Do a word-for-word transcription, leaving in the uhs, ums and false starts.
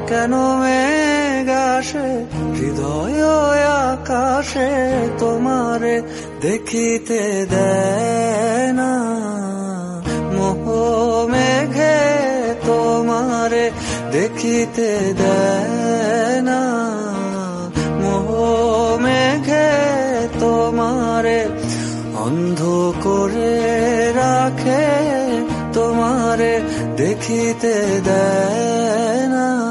কেন মেঘ আসে হৃদয় আকাশে, তোমারে দেখিতে দেয় না মোহ মেঘে, তোমারে দেখিতে দেয় না মোহ মেঘে, তোমারে অন্ধ করে রাখে, তোমারে দেখিতে দেয় না।